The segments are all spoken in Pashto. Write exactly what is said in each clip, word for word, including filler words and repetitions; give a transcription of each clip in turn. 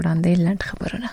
وړاندې لاند خبرونه.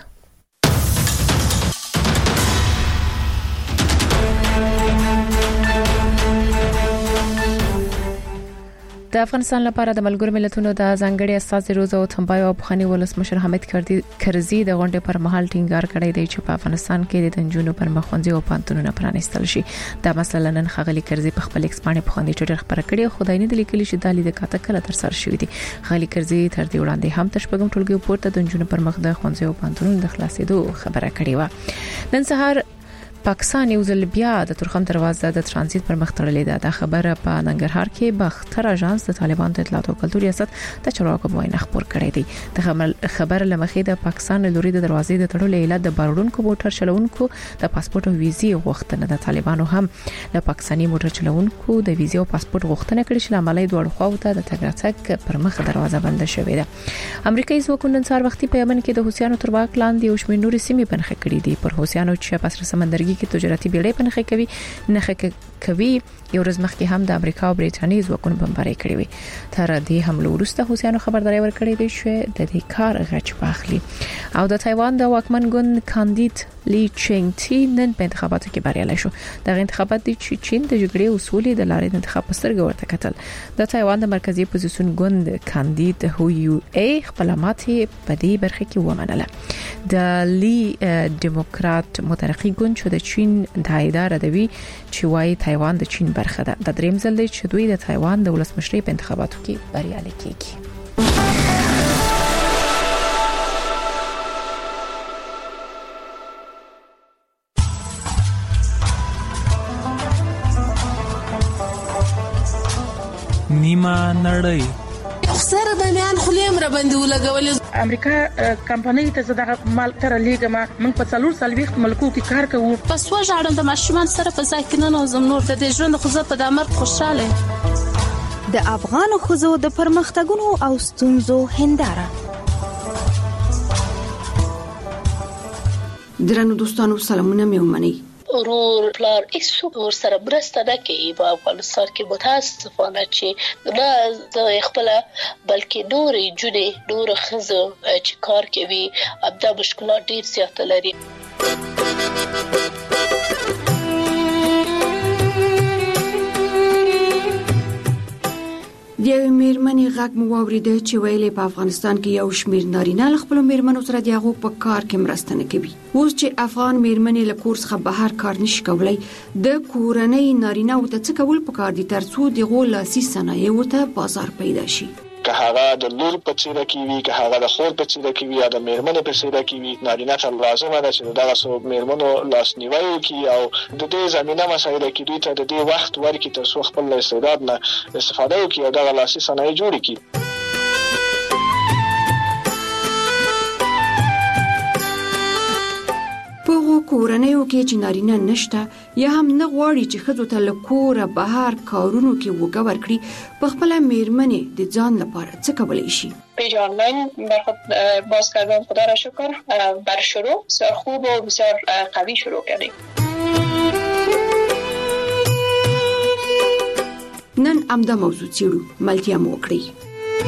د افغانستان لپاره د ملګرو ملتونو د ځانګړي استازي روزا او تنبای او بخاني ولسمشر حامد کرزي د غونډې پر مهال ټینګار کړی دی چې په افغانستان کې د تنجونو پر مخونځي او پانتونونه پرانیستل شي. دا مسله نن خغلی کرزي په خپل ایکس باندې په خوندي ټویټر خبره کړې. خدای نه د لیکلي چې د لیدل کاته کله تر سره شوې دي. خغلی کرزي تر دې وړاندې هم تشبګم ټولګي پورته د تنجونو پر مخ د خوندي او پانتونونو د خلاصېدو خبره کړې و. نن سهار پاکستان یو ځل بیا د ترخم دروازه د ترانزیت پر مخ تړلې ده. د خبره په ننګرهار کې باختر اژانس د طالبان د اطلاعات او کلتور ریاست د چارواکو موینه خبر کړی دی. د خبر لمخې د پاکستان لوري د دروازې د تړلو علت د بارونکو موټر چلوونکو د پاسپورت او ویزې غوښتنه ده. طالبانو هم د پاکستاني موټر چلوونکو د ویزې او پاسپورت غوښتنه کړې چې عملی دوه خواو ته د تګ راتګ پر مخ دروازه بنده شوې ده. امریکایي ځواکونو نن سهار وختي په یمن کې د حوثیانو تر واک لاندې یو شمېر نورې سیمې بنخ کړې دي. پر حوثیانو چې په سر سمندرګي کې تجارتي بیړۍ پنخې کوي نه کوي. یو ورځ مخکې هم د امریکا او برېټانیا ځواکونو بمباري کړې وي. تر دې حمله وروسته حوثیانو خبرداري ورکړې ده چې د دې کار غچ واخلي. او د تایوان د واکمن ګوند کاندید لی چینګ تی نن په انتخاباتو کې بریالی شو. دغه انتخابات د چین د جګړې اصولي د لارې د انتخاب پسترګ ورته کتل. د تایوان د مرکزی اپوزیسیون ګوند کاندید هو یو ای خپل ماتې په دې برخه کې ومنله. د لی ډیموکرات مترقی ګوند چې د چین د اداره دوی چې وايي تایوان د چین برخه ده. د دریم ځل دی چې دوی د تایوان د ولسمشرۍ په انتخاباتو کې بریالي کیږي. نیمه نړۍ سره د میان خلیم را باندې ولګولې. امریکا کمپنۍ ته زداغه مال تر لیګما موږ په څلور سالويخت ملکو کې کار کوو. پس وژاړم د ماشومان سره په ځای کې نه نوزم نور د ژوند خو زه په دمر خوشاله. د افغان خوځو د پرمختګونو او ستونزو هنداره. درنو دوستانو سلامونه مې ومنئ. ورور پلار هیڅوک ور سره برسته نه کوي په افغانستان کې. متاسفانه چې نه د خپل بلکې نور جوړې نور خزو چې کار کوي ابدا مشکلات ډیر زیات لري. د یو میرمنې غږ مو واوریده چې ویلې په افغانستان کې یو شمېر نارینه له خپل میرمنو سره د هغو په کار کې مرسته نه کوي. اوس چې افغان میرمنې له کور څخه بهر کار نشي کولای، د کورنۍ نارینه او ته څه کول پکار دي ترڅو دغه لاسي صنایعو ته بازار پیدا شي. که هغه د لور په څیر کې وي، که هغه د خور په څیر کې وي، یا د میرمنې په څیر کې وي، نارینه ته لازمه ده چې دغه څو میرمنو لاسنیوي وکړي او د دې زمينه مسایل کې دوی ته د دې وخت ورکړي ترڅو خپل استعداد نه استفاده وکړي او دغه لاسي صنایع جوړ کړي. کورنیو کې چې نارینه نشته یا هم نه غواړي چې ښځو ته له کوره بهر کارونو کې وګه ورکړي، په خپل میرمنې د ځان لپاره څه کولی شي؟ پیج آنلاین بر خود باز کردم، خدا را شکر بر شروع بسیار خوب و بسیار قوی شروع کردیم. نن امدا موضوع چیړو ملتیا مو وکړي.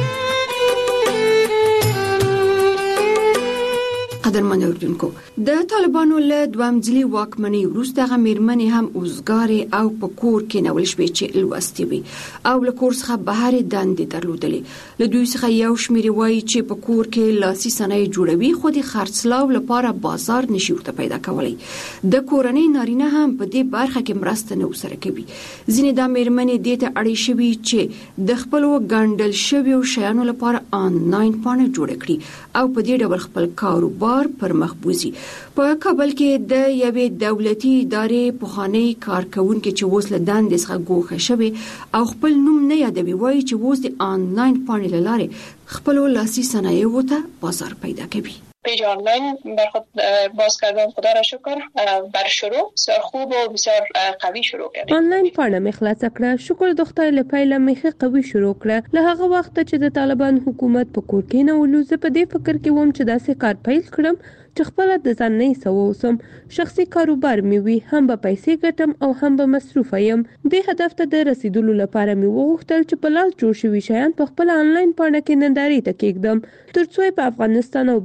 قدرمن اوردونکو، د طالبانو له دوام ځلي واکمنۍ وروسته هغه میرمنې هم اوزګارې او په کور کې نول شوې چې لوستې وي او له کور څخه بهر دندې درلودلې. له دوی څخه یو شمېر وایي چې په کور کې لاسي صنایع جوړوي خو د خرڅلاو لپاره بازار نشي ورته پیدا کولی. د کورنۍ نارینه هم په دې برخه کې مرسته نه وسره کوي. ځینې دا میرمنې دې ته اړې شوي چې د خپلو ګنډل شویو شیانو لپاره آنلاین پاڼه جوړه کړي او په دې ډول خپل کاروبار پر مخ بوزي. په کابل کې د یوې دولتي ادارې پخوانی کارکونکو چې اوس له دندې څخه ګوښه شوی او خپل نوم نه یادوي وایي چې اوس د آنلاین پاڼې له لارې خپل لاسي صنایعو ته بازار پیدا کوي. پیج آنلاین بر خود باز کردم، خدا را شکر بر شروع بسیار خوب و بسیار قوی شروع کردیم. آنلاین پاڼه مې خلاصه کړه، شکر د خدای له پیله مې قوي شروع کړه. له هغه وخت چې د طالبان حکومت په کور کې نه ولوزه په دې فکر کې وم چې داسې کار پیل کړم چې خپل د ځان نه سووسم، شخصي کاروبار مې وي، هم به پیسې ګټم او هم به مصروف یم. دې هدف ته د رسیدلو لپاره مې وغوښتل چې په لاس جوړ شوي شیان په خپل آنلاین پاڼه کې نندارې ته کېږدم ترڅو په افغانستان او بهر کې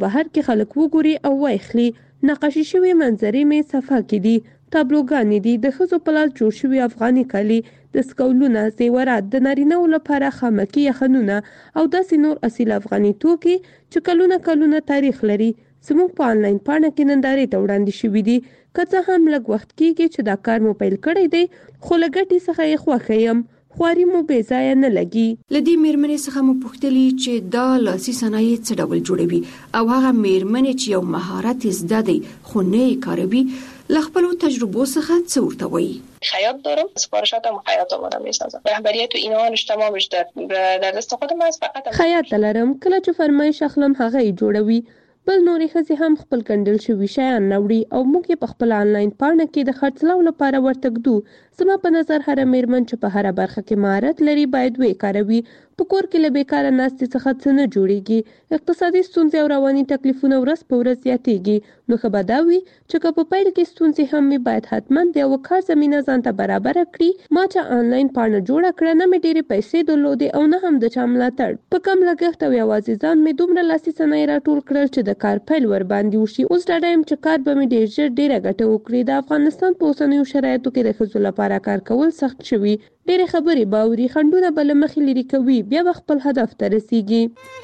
خلک وګوري او وایخلي. نقاشي شوی منظرې مې صفحه کې دي، تابلوګانې دي، د ښځو په لاس جوړ شوي افغاني کالي، دستکولونه، زیورات، د نارینه‌و لپاره خامکي یخنونه او داسې نور اصیل افغاني توکي چې کلونه کلونه تاریخ لري زموږ په آنلاین پاڼه کې نندارې ته وړاندې شوي دي. که څه هم لږ وخت کېږي چې دا کار مو پیل کړی دی، خو له ګټې څخه یې خوښه یم. خواري مو بې ځایه نه لګي. له دې مېرمنې څخه مو پوښتلي چې دا لاسي صنایع څه ډول جوړوي او هغه مېرمنې چې یو مهارت یې زده دی خو نه یې کاروي، له خپلو تجربو څخه څه ورته وایي؟ خیاط دارم، سفارشاتم خیاط آمادم میسازم. رهبریت و اینهانش تمامش در در دست خودم است. فقط خیاط لرم، کله چې فرمایش اخلم هغه یې جوړوي. بل نورې ښځې هم خپل ګنډل شوي شیان راوړي او موږ یې په خپل آنلاین پاڼه کې د خرڅلاو لپاره ورته ږدو. زما په نظر هره مېرمن چې په هره برخه کې مهارت لري باید ویې کاروي. په کور کې له بیکاره ناستې څخه څه نه جوړیږي. اقتصادي ستونزې او رواني تکلیفونه ورځ په ورځ زیاتېږي. نو ښه به دا وي چې که په پیل کې ستونزې هم وي، باید حتما د یوه کار زمینه ځان ته برابره کړي. ما چې آنلاین پاڼه جوړه کړه، نه مې ډېرې پیسې درلودې او نه هم د چا ملاتړ. په کم لګښت او یوازې ځان مې دومره لاسي صنایع راټول کړل چې د کار پیل ورباندې وشي. اوس ډاډه یم چې کار به مې ډېر ژر ډېره ګټه وکړي. د افغانستان په اوسنیو شرایطو کې د ښځو لپاره کار کول سخت شوي. ډېرې خبرې باوري، خنډونه به له مخې لرې کوي، بیا به خپل هدف ته رسیږي.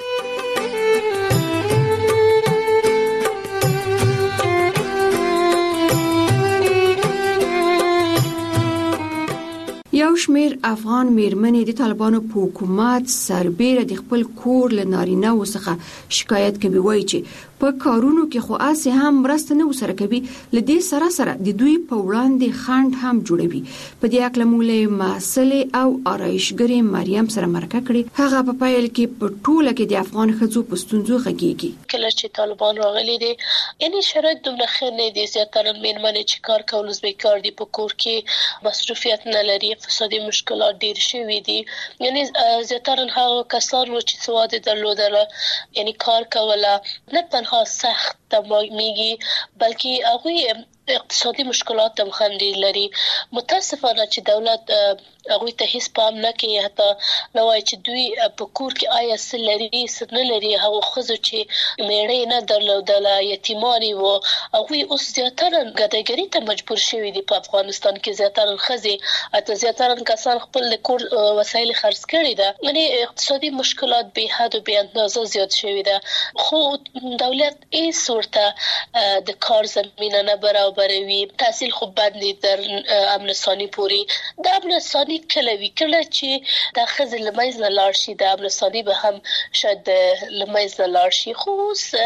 یو شمیر افغان مېرمنې د طالبانو په حکومت سربېره د خپل کور له نارینه‌و څخه شکایت کوي، وایي چې په کارونو کې خو اسې هم مرسته نه ورسره کوي. له دې سره سره د دوی په وړاندې خنډ هم جوړوي. په دې اړه موږ له محصلې او آرایشګرې مریم سره مرکه کړې. هغه په پیل کې په ټوله کې د افغان ښځو په ستونزو غږیږي. کله چې طالبان راغلي دي، یعنی شرایط دومره ښه نه دي. زیاتره مېرمنې چې کار کول بیکار دي، په کور کې مصروفیت نه لري، اقتصادي مشکلات ډیر شوي دي. یعنی زیاتره هغه کسان چې سواد درلودله، یعنی کار کوله، نه تنها سخت تمامیږي بلکې هغه اقتصادي مشکلات هم هم ډیر لري. متاسفانه چې دولت هغه ته هیڅ پام نه کوي. حتی نو وايي چې دوی په کور کې آیا څه لري څه نه لري. هغه خزو چې میړې نه درلودله، یتیمانی وو، هغه اوس زیاتره ګډګری ته مجبور شوي دي. په افغانستان کې زیاتره خزي اته زیاتره کسان خپل کور وسایل خرڅ کړي ده. یعنی اقتصادي مشکلات به حد او به اندازه زیات شوي ده. خو دولت یې صورته د کار زمينه نه برابروي. تحصیل خو باندې در امنسانی پوری د امنسانی کلوي کله چې د خزل لمایز نه لاړ شي، د امنسانی به هم شاید لمایز نه لاړ شي. خو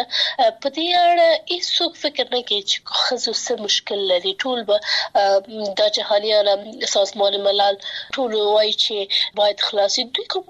په دې اړه هیڅ فکر نه کوي چې خزو څه مشکل لري. ټول به د جهانیان سازمان ملل ټول وایي چې باید خلاصي. دوی کوم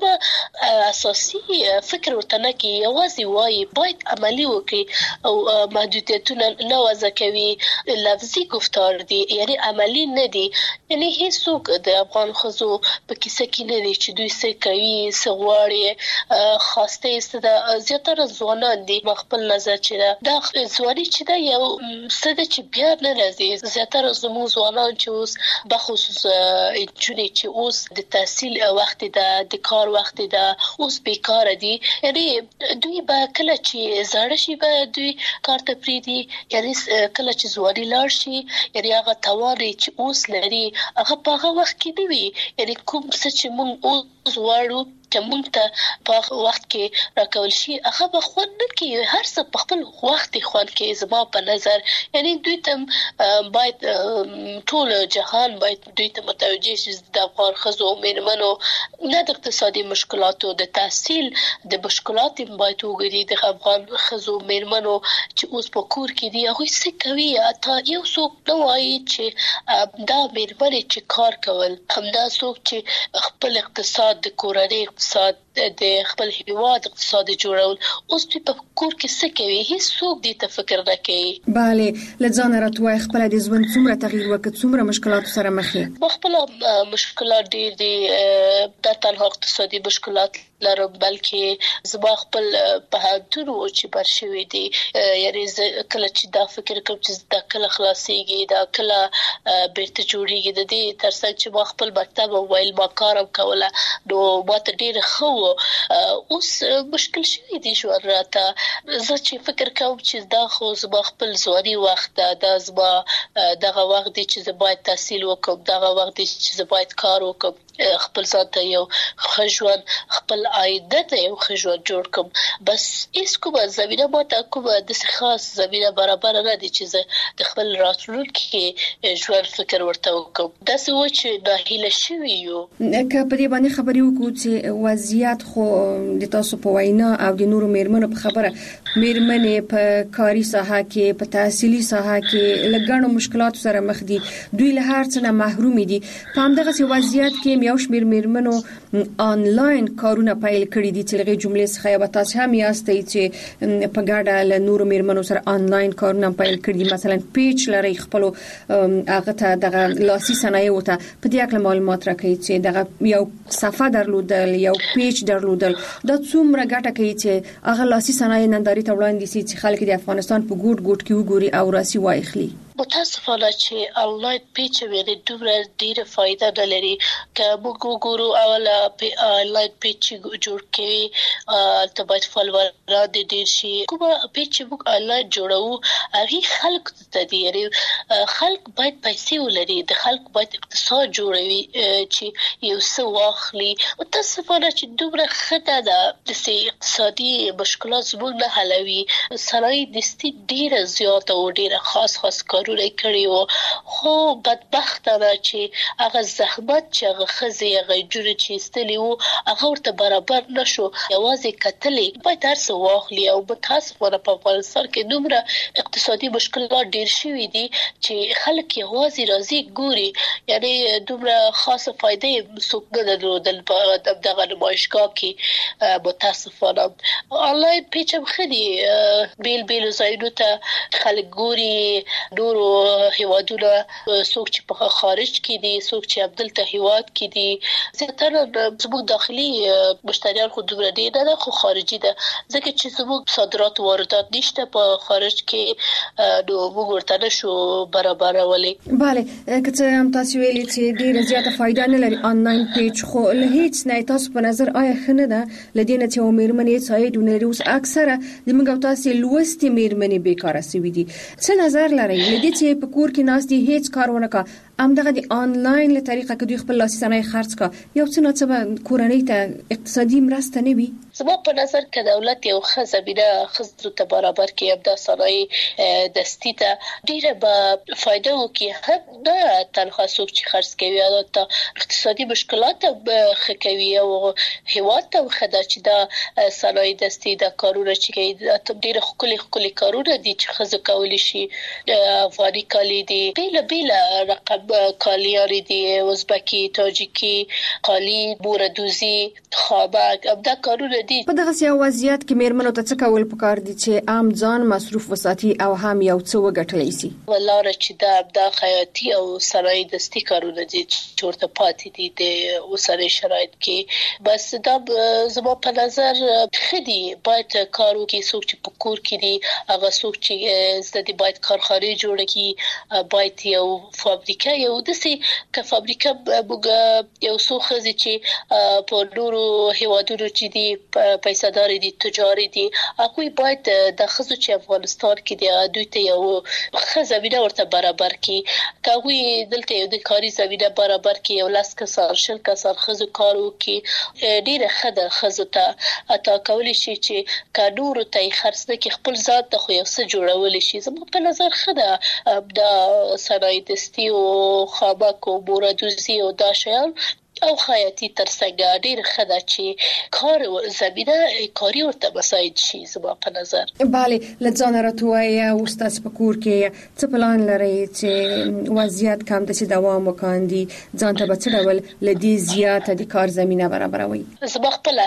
اساسي فکر ورته نه کوي، یوازې وایي باید عملی وکړي او محدودیتونه نه وضع کوي. لفظي گفتار دي، یعنی عملی نه دي. یعنی هیڅوک د افغان خزو په کیسه کې نه دي چې دوی څه کوي، څه غواړي. خواسته است د زیاتره ځوانان دي. خپل نظر چې دا ځواني چې دا یو څه د چې بیا نه راځي. زیاتره زموږ ځوانان چې اوس بخصوص جونې چې اوس د تحصیل وخت ده، د کار وخت ده، اوس بیکاره دي. یعنی دوی به کله چې زاړه شي به دوی کار ته پریدي. یعنی کله چې ځواني لاړ شي، یعنی هغه توان چې اوس لري هغه په هغه وخت کې دی وي. یعنی کوم څه چې موږ اوس غواړو چې موږ ته په وخت کې راکول شي هغه به خوند نه کوي. هر څه په خپل وخت خوند کوي زما په نظر. یعنی دوی ته باید ټول جهان باید دوی ته متوجه شي د افغان ښځو او مېرمنو نه د اقتصادي مشکلاتو، د تحصیل د مشکلاتو باید وګوري. د افغان ښځو مېرمنو چې اوس په کور کې دي هغوی څه کوي. تا یو څوک نه وایي چې دا مېرمنې چې کار کول، همدا څوک چې خپل اقتصاد د کورنۍ اقتصاد د خپل هیواد اقتصاد جوړول، اوس دوی په کور کې څه کوي؟ هیڅ څوک دې ته فکر نه کوي. bale لځان راتوي خپل د ژوند څومره تغییر وکړ، څومره مشکلات سره مخ یې. خپل مشکلات ډېر دي. د تنها اقتصادي مشکلات لرم بلکې زما خپل په هدونو چې برشوي دي. یعنی کله چې دا فکر کوم چې دا کله خلاصيږي، دا کله بیرته جوړيږي، د دې ترڅنګ چې ما خپل مکتب او ویل ما کارم کوله، نو ما ته ډېر خو اوس مشکل شوی دی ژوند راته زه چې فکر کوم چې دا خو زما خپل ځواني وخت دا زما دغه وخت دی چې زه باید تحصیل وکړم دغه وخت دی چې زه باید کار وکړم خپل ځان ته یو ښه ژوند خپل عاید ته یو ښه ژوند جوړ کړم بس هیڅ کومه زمینه ماته کومه داسې خاص زمینه برابر نه دي چې زه د خپل راتلونکي ژوند فکر ورته وکړم داسې و چې ناهیله شوي یو که په دې باندې خبرې وکړو چې وضعیت خو د تاسو په وینا او د نورو میرمنو په خبره میرمنې په کاري ساحه کې په تحصیلي ساحه کې لږ مشکلات سره مخ دي دوی له هر څه نه محروم دي په همدغه وضعیت کې یو شمېر میرمنو آنلاین کارونه پیل کړي دي چې لږ جملې څخه یو تاسو هم یاستئ چې په ګډه له نورو میرمنو سره آنلاین کارونه پیل کړي دي مثلا پیج لري خپل هغه ته دغه لاسي صنایع وته په دې اړه معلومات راکړي چې دغه یو صفحه درلودل یو پیج درلودل دا څومره ګټه کوي چې هغه لاسي صنایع ننداري ته وړاندې شي چې خلک د افغانستان په ګوټ ګوټ کې وګوري او راسي واخلي متاسفانه چې آنلاین پیج مې دومره ډیره فائدہ نه لري که موږ وګورو اوله آنلاین پیج جوړ کړي ته باید فالووران دي ډیر شي کومه پیج چې موږ آنلاین جوړو هغه خلک ته دي خلک باید پیسې ولري د خلک باید اقتصاد جوړوي چې یو څه واخلي متاسفانه چې دومره خطه ده د اقتصادي مشکلات زموږ نه حلوي صنایع دستي ډیره زیاته او ډیره خاص خاص کارونه کړی خو بدبختانه چې هغه زحمت چې هغه خزي هغه جوړ چې استلی وو هغه ورته برابر نشو یوازې کتلې باید هر څه واخلي او متاسفانه په افغانستان کې دومره اقتصادي مشکلات ډیر شوي دي چې خلک یوازې راځي ګوري یعنی دومره خاصه فائدې څوک نه درلودل په دغه نمایشګاه کې متاسفانه آنلاین پیج هم خدي بیل بیل ځایونو ته خلک ګوري نورو هیوادونو څوک چې په خارج کې دي څوک چې عبدالته هیواد کې دي زیاتره زموږ داخلي مشتریان خو دومره دي نه خو خارجي ده ځکه چې زموږ صادرات واردات نشته په خارج کې نو موږ ورته نشو برابرولای bale که څه هم تاسو ویلي چې ډیره زیاته فائدہ نه لري آنلاین پیج خو له هیڅ نه تاسو په نظر آیا خنه ده لدینه چې میرمنې ساید ونلري اوس اکثره د موږ تاسو لوستي میرمنې بیکاره سوي دي څه نظر لري لدې چې په کور کې ناس دي هیڅ کارونه کا همدغه د آنلاین له طریقه کې دوی خپل لاسي صنایع خرڅ کا یو څه نه څه کورنۍ ته اقتصادي مرسته نه وي زما په نظر کې دولت یو ښه زمینه خزر ته برابر کې همدا صنایع دستی ته ډیره به فائدہ وکي هم نه تنها څوک چې خرڅ کوي او ته اقتصادي مشکلات ښه کوي او هیواد ته خدا چې دا صنایع دستی دا کارونه چې ډیره خولي خولي کارونه دي چې خزر کولی شي افغاني کالی دي بیل بیل رقم کالیاری دي ازبکی تاجیکی قالی بوردوزی خابک ابدا کارونه دي په دغه سیاو وضعیت کې میرمنو ته څه کول پکار دي چې عام ځان مصروف وساتي او هم یو څه وګټلی شي ولاره چې دا ابدا خیاطي او صنایع دستی کارونه دي چې ورته پاتې دي د اوسنۍ شرایط کې بس دا زما په نظر خدي باید کارو کې څوک چې په کور کې دي هغه څوک چې زده باید کارخانه جوړ کړي باید یو فابریکه یو دسي ک فابریکه بوګه یو څو خزي چې په نورو هیوادونو چې دي پیسې دار دي تجاري دي هغه باید د خزو چې افغانستان کې دي دوی ته یو خزوینه ورته برابر کړي کاوی دلته یو د کاري زمينه برابر کړي یو لاس کسان شل کسان خزو کارو کې ډیره خده خزو ته اتا کولی شي چې کډورو ته خرڅ نه کې خپل ذات ته خو یو څه جوړول شي زموږ په نظر خده دا صنایع دستی او خابک او بوردوزی او دا شیان او خیاطي ترڅنګ ډیر خدا چې کار زمينه کاری ورته مساعد شي زما په نظر bale لځان راتوي او استاد په کور کې څه پلان لري چې وضعیت کم د چې دوام وکاندي ځان ته بچ ډول لدی زیاته د کار زمينه برابروي زما خپل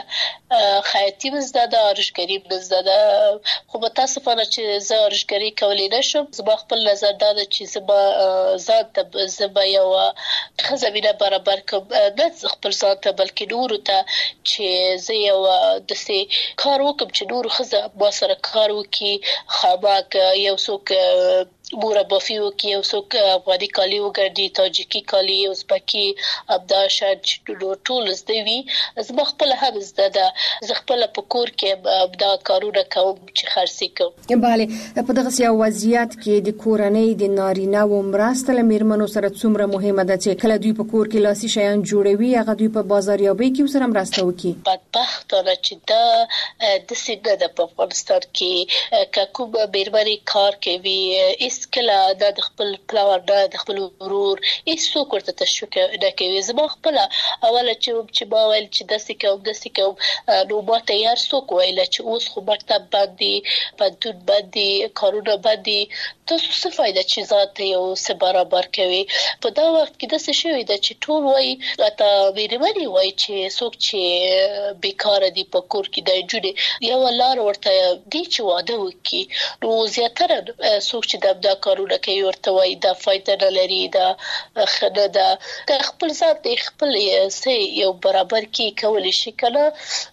خیاطي مزده ارشګری مزده خو متاسفانه چې زه ارشګری کولای نشم زما خپل نظر دا چې زما ذات ته زما یو خزمینه برابر کوم نه خپل ځان ته بلکې نور ته چې زه یو د سي کار وکم چې نور خزه با سره کار وکي خابک یو څوک مربافي وکي او څوک افغاني کالي وګرځي تاجیکي کالي ازبکي ابداشن ټول زده وي زما خپل هم زده ده زه خپل په کور کې دا کارونه کوم چې خرڅي کوم. bale په دغه سیاسي وضعیت کې د کورنۍ د نارینه و مرسته له میرمنو سره څومره مهمه ده چې کله دوی په کور کې لاسي شیان جوړوي هغه دوی په بازاریابۍ کې سره مرسته وکړي. بدبختانه چې دا د سیده د په افغانستان کې کوم میرمنې کار کوي اس کله د خپل پلار د خپل ورور هیڅ ورته تشویق نه کوي. زما خپل اوله چې چې ما ویل چې د سکه د سکه نو ما تیار څوک ویل چې اوس خو مکتب باندې پدون باندې کارونه باندې تاسو څه فائدہ چې ذات یو څه برابر کوي. په دا وخت کې د څه شوی د چې ټول وای اته ویری وای چې څوک چې بیکاره دي په کور کې د جوړي یو لار ورته دی چې واده وکي نو زیاتره څوک چې د کارونه کوي ورته وای دا فائدہ نه لري دا خنه دا خپل ذات خپل سي یو برابر کې کول شي کنه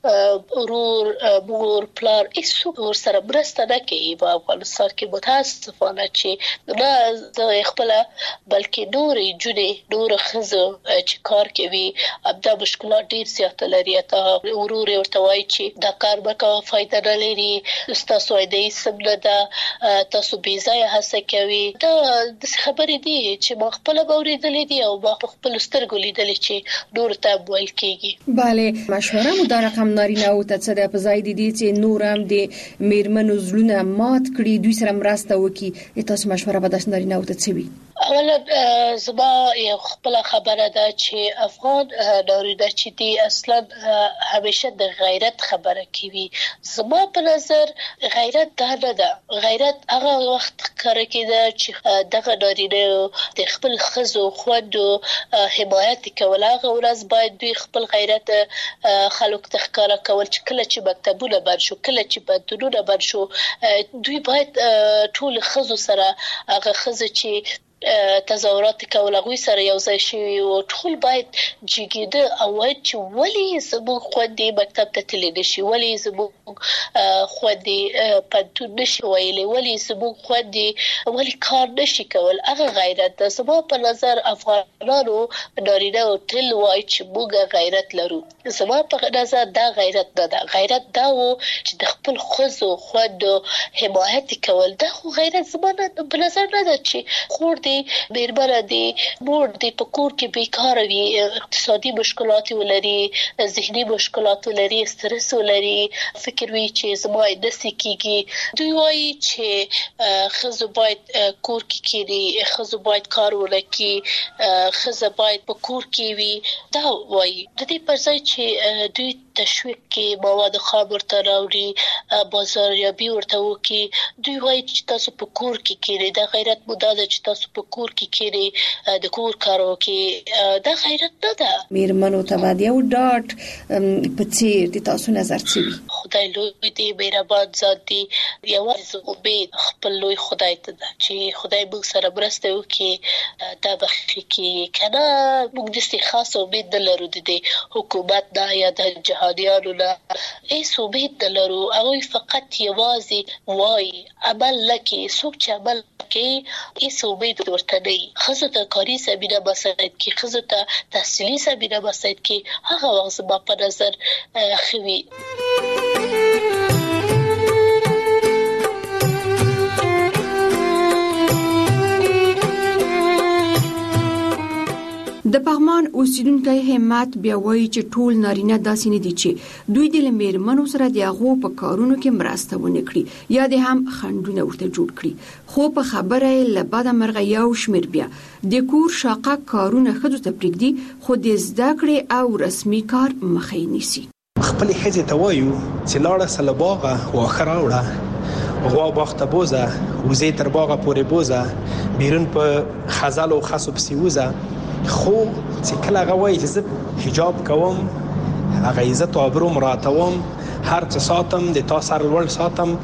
ورور مور پلار هیڅ ور سره برسته نه کوي. په افغانستان کې متاسفانه چې نه خپل بلکې نور جوړي نور خزو چې کار کوي ابدا مشکلات ډیر زیات لري. ته ورور ورته وای چې دا کار به کوم فائدہ نه لري تاسو دې سم نه ده تاسو بي ځای هڅه کوي. دا د خبرې دي چې ما خپل باورېدلې دي او ما خپل سترګو لیدلې چې نور ته ویل کېږي. bale مشوره مو دا رقم نارینه او ته څه د په ځای دي چې نور هم د میرمنو زلونه مات کړي دوی سره مرسته وکړي. تاسو مشوره به د نارینه او ته څه وي؟ اولا زما یو خپل خبره ده چې افغان نارینه چې دی اصلا همیشه د غیرت خبره کوي. زما په نظر غیرت دا نه ده. غیرت هغه وخت کار کېده چې دغه نارینه د خپل خزو خوندو حمایت کول. هغه ورځ باید دوی خپل غیرت خلک تخکاره کول چې کله چې مکتبونه بند شو کله چې بندونه بند شو دوی باید ټول خزو سره هغه خزه چې تظاهرات کول غوي سره یو ځای شي او ټول باید جګیده او چې ولی زموږ خوندې مکتب ته تللی نشي ولی زموږ خوندې پنتون نشي ویلي ولی زموږ خوندې ولی کار نشي کول. هغه غیرت ده. زما په نظر افغانانو نارینه او تل وای چې موږ غیرت لرو. زما په نظر دا غیرت نه ده. غیرت دا و چې د خپل خزو خوندو حمایت کول. دا خو غیرت زما په نظر نه ده چې خور میرمنه دی مور دی په کور کې بیکاره وي اقتصادي مشکلات ولري ذهني مشکلات ولري استرس ولري فکر وي چې زما د سکیږي. دوی وایي چې خزو باید کور کې کېږي خزو باید کار ولکې خزه باید په کور کې وي. دا وایي د دې پر ځای چې دوی تشویق کې مواد خام ورته راوړي بازاریابي ورته وکړي. دوی وایي چې تاسو په کور کې کېږي دا غیرت مو دا چې تاسو په کور کې کېږي د کور کارو کې دا غیرت نه ده. میرمنو ته باید یو ډاټ په څیر د تاسو نظر څه وي؟ خدای لوی دی مهربان ذات دی یوازې امید خپل لوی خدای ته ده چې خدای موږ سره مرسته وکړي دا بخښي کې کنه موږ د خاص امید نه لرو د حکومت نه یا د جهادیانو نه هیڅ امید نه لرو. هغوی فقط یوازې وایي عمل لکې څوک چې عمل کوي هیڅ امید ورته نه وي. ښځو ته کاري زمینه مساعد کړي ښځو ته تحصیلي زمینه مساعد کړي هغه وخت زما په نظر ښه وي. د پغمان اوسیدونکو همت بیا وایي چې ټول نارینه داسې نه دي چې دوی د میرمنو سره د هغو په کارونو کې مرسته ونه کړي یا د هم خنډونه ورته جوړ کړي. خو په خبره له بده مرغه یو شمیر بیا د کور شاقه کارونه ښځو ته پرېږدي خو د زده کړې او رسمي کار مخې نیسي. خپل ښځې ته وایو چې لاړه سله باغه واښه راوړه غوا باغ ته بوزه وزې تر باغه پورې بوزه بیرون په خزل او خسو پسې وزه. خو چې کله هغه وایي چې زه حجاب کوم هغه عزت او ابرو مراتوم هر څه ساتم د تا سر لوړ ساتم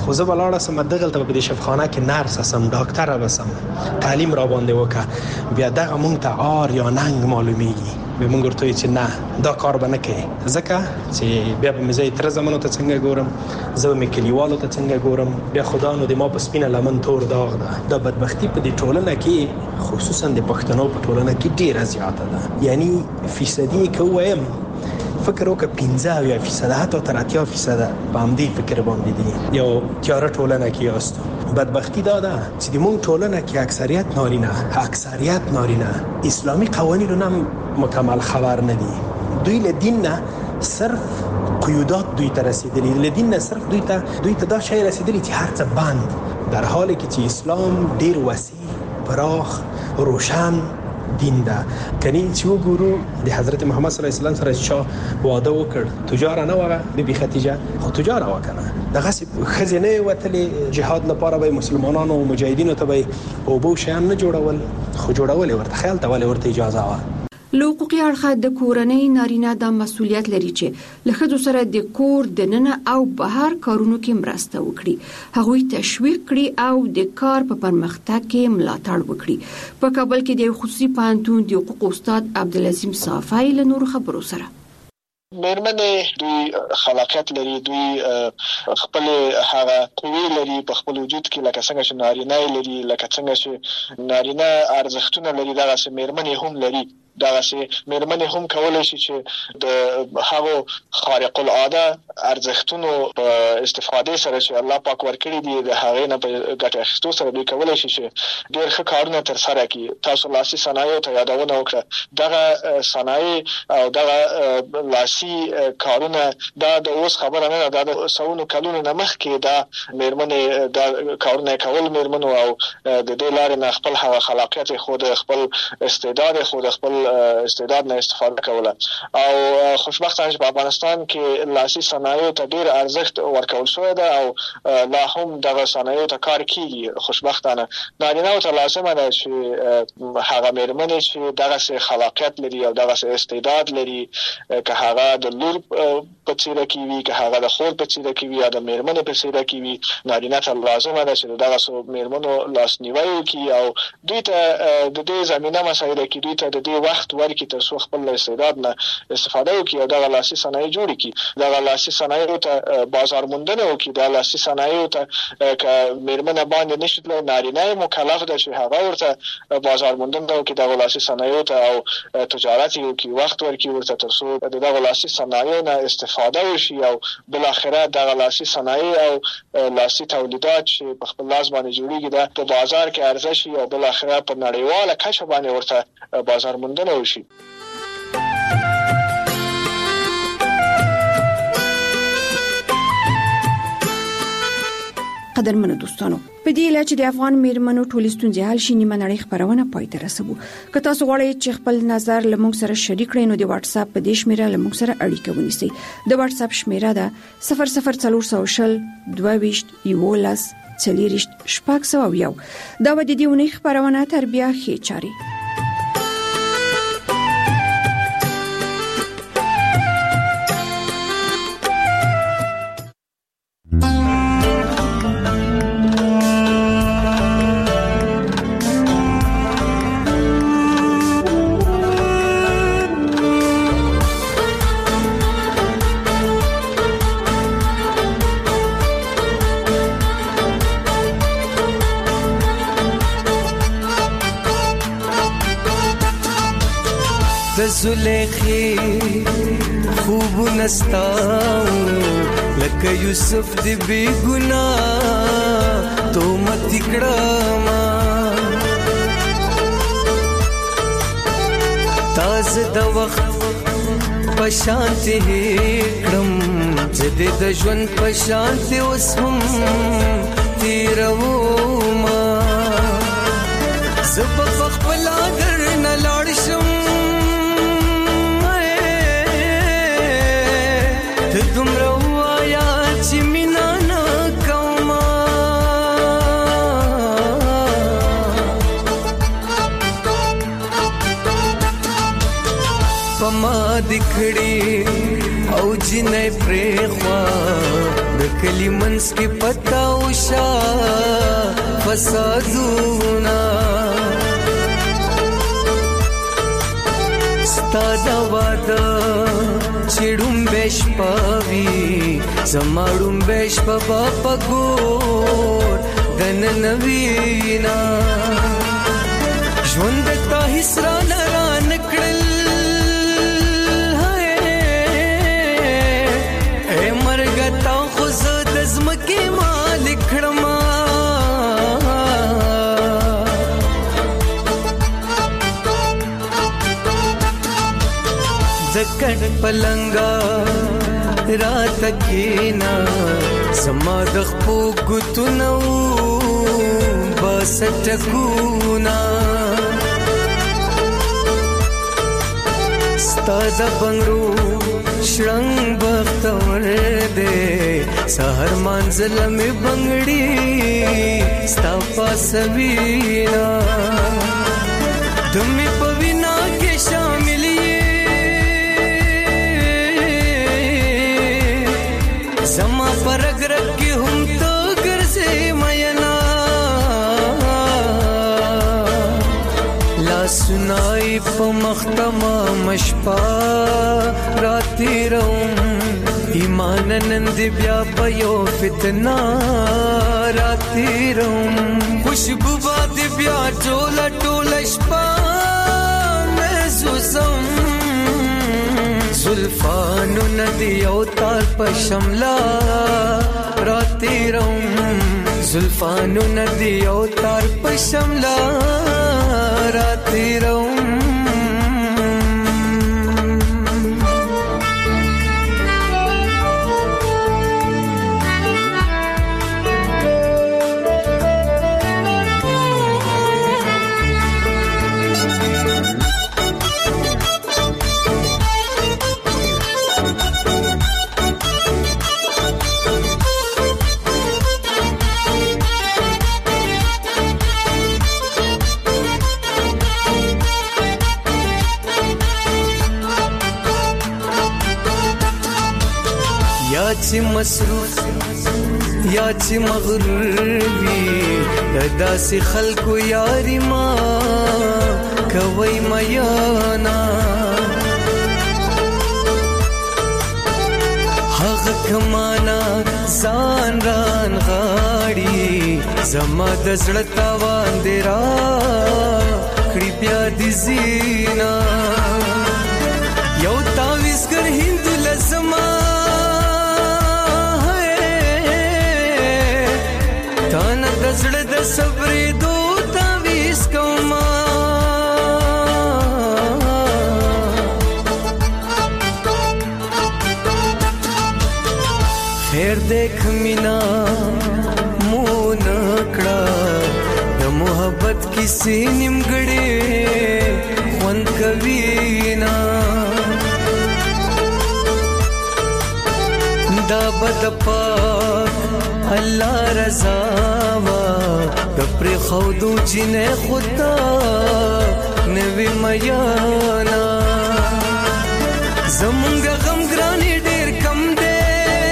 خو زه بلاړه سم دغلته په دې شفاخانه کې نرس سم ډاکټر بسم تعلیم را باندې وکړه بیا دغه مونږ ته آر یا ننګ معلومیږي به مونږ ورته چې نه دا کار به نه کوي ځکه چې بیا به مې زه تر زمانو ته څنګه ګورم زه مې کلیوالو ته څنګه ګورم بیا خدا نو د ما په سپینه لمن تور داغ ده دا بدبختی په دې ټولنه کې خصوصا د پښتنو په ټولنه کې ډیره زیاته ده یعنی فیصدي کوم فکر وکړه پنځه اویا فیصد حتی تر اتیا فیصد په همدې فکر باندې دي یو تیاره ټولنه کې یاست بدبختی دا ده چې د مونږ ټولنه کې اکثریت نارینه اکثریت نارینه اسلامی قوانینو هم مکمل خبر نه دي دوی له دین نه صرف قیودات دوی ته رسیدلی له دین نه صرف دوی ته دوی ته دا شی رسیدلی چې هر څه بند در حالی کې چې اسلام ډیر وسیع پراخ روشن دین ده کني چې وګورو د حضرت محمد صلی الله علیه وسلم سره چې واده وکړ تجار نه وغه د خدیجه خو تجار وکنه دغه خزینه وتلې جهاد لپاره به مسلمانانو او مجاهدینو ته به او بو شیان نه جوړول خو جوړول ورته خیال ته ول ورته اجازه و لوقوقي اړخ د کورنۍ نارینه د مسولیت لري چې له خځو سره د کور د ننه او بهر کارونو کې مرسته وکړي هغوی تشویق کړي او د کار په پرمختګ کې ملاتړ وکړي په کابل کې د خصوصي پوهنتون د حقوق استاد عبدالعظیم صافی له نور خبرو سره مېرمنې دوی خلاقیت لري دوی خپل هغه قوی لري په خپل وجود کې لکه څنګه چې نارینه لري لکه څنګه چې نارینه ارزښتونه لري دغه چې مېرمنې هم لري دغه چې مېرمنې هم کولای شي چې د هغو خارق العاده ارزښتونو په استفاده سره چې الله پاک ورکړي دي د هغه نه په ګټه اخیستو سره دوی کولای شي چې ډېر ښه کارونه تر سره کړي تاسو لاسي صنایع ته یادونه وکړه دغه صنایع او دغه لاسي کارونه دا د اوس خبره نه ده د سونو کلونو نه مخکې دا مېرمنې دا کارونه کول مېرمنو او د دې لارې نه خپل هغه خلاقیت خود خپل استعداد خود خپل استعداد نه استفاده کوله او خوشبختانه په افغانستان کې لاسي صنایع ته ډیر ارزښت ورکول شوی ده او لا هم دغه صنایع ته کار کیږي خوشبختانه نارینه ته لازمه ده چې هغه مېرمنې چې دغه خلاقیت لري او دغه استعداد لري که هغه د لور په څیر کې وي که هغه د خور په څیر کې وي یا د مېرمنې په څیر کې وي نارینه ته لازمه ده چې دغه مېرمنو لاسنیوي وکړي او دوی ته د دې زمينه مسایل کې دوی ته د دې وخت ورکړي تر څو خپل استعداد نه استفاده وکړي او دغه لاسي صنایع جوړ کړي دغه لاسي صنایع ته بازار موندنه وکړي دغه لاسي صنایع ته ک مېرمنه باندې نشي نارینه مکلف ده چې هغه ورته بازار موندنه وکړي دغه لاسي صنایع ته او تجارت وکړي وخت ورکړي ورته تر څو دغه لاسي صنایع نه استفاده وشي او بل اخره دغه لاسي صنایع او لاسي تولیدات چې په خپل لاس باندې جوړیږي د په بازار کې ارزښت او بل اخره په نړیواله کچه باندې ورته بازار موندنه وشي قدرمنو دوستانو په دې لاره چې د افغان میرمنو ټولې ستونزې حل شي نیمه نړۍ خبرونه پای ته رسوو که تاسو غواړئ چې خپل نظر له موږ سره شریک کړئ نو د واتس اپ په دې شمیره له موږ سره اړیکه ونیسئ د واتس اپ شمیره ده صفر صفر څلور سوه شل دوه ویشت یولس څلوېښت شپږ سوه یو دا به د دې اونۍ خبرونه تر بیا ښې چارې زلیخی خوب نستاو لکه یوسف دی بی گناہ تو مت کړما تاز د وخت پشانت کړم زده د ژوند پشانت اوسم تیرو ما زب خپل اگر نه لاړ شم پما دکھڑی او جنې پرخوا د کلی منس کې پتا وشا فسادونا ستادا وادا چړم بش پاوی زماړم بش پبا پګور دن نوینا ژوند تا هسرا نران کړل اے مرګ تا خو زد زمکه مالک کړما زکړ پلنګا رات کینا سما د خپو ګتنو بس ټکونا ستاد بنگرو شړنګ بختور دې سحر منزل می بنگړي ستا پاسوینا دمي پوینا کې شامل زما پرګر کې هم تو ګرځې مینا لا سنای په مختما مشپا راتی روم ایمان نند بیا پيو فتنا راتی روم خوشبو باد بیا ټولا ټولا شپا مزوسم زلفانو ندی او تار پشملا راتی روم زلفانو ندی او تار پشملا راتی روم چې مصروف یا چې مغرور وي داسې خلکو یاري ما کوي میانا هغه کمانا ځان ران غاړي زما د زړه تاوان دی را کړي بیا دي زینا یو تاویزګر هند لزما تانا دزړه د صبرې دو تاویز کوما خیر دیکھ مینا مون کړه د محبت کیسې نیمګړې خوند کوي نا دا بد پاک الله رضا وا کپر خودو جنې خدا نوی میانا زمونږ غم ګرانی ډیر کم دی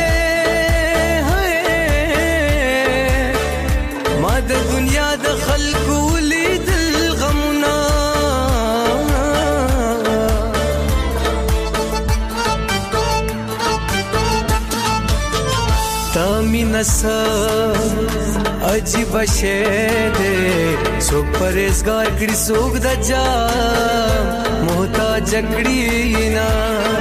ما د دنیا د خلکو لیدل غمنا نسا عجیب شه دے سو پرهیزګار کړي سوګ د جا محتاج کړي نا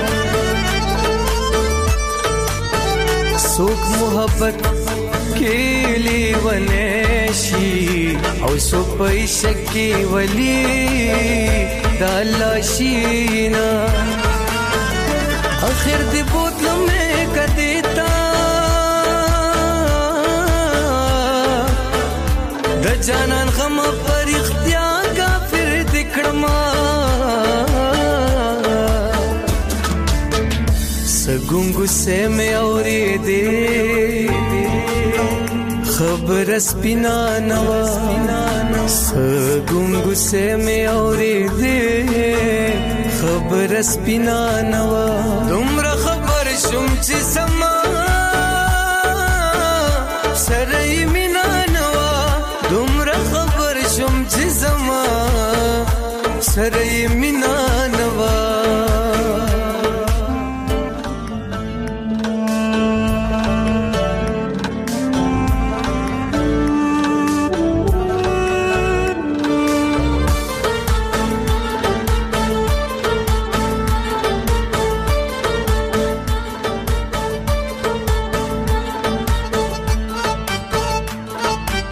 سوک محبت کې لیونشي او سو پېشکی ولی دالشینا اخر دی بوتل میں کدیتا د جانان غم پر اختیار کافر دکړما سګونګ سے میں اورې دې خبر سپینا نوا سګونګ سے میں اورې دې خبر سپینا نوا تمرا خبر شم چې سما سره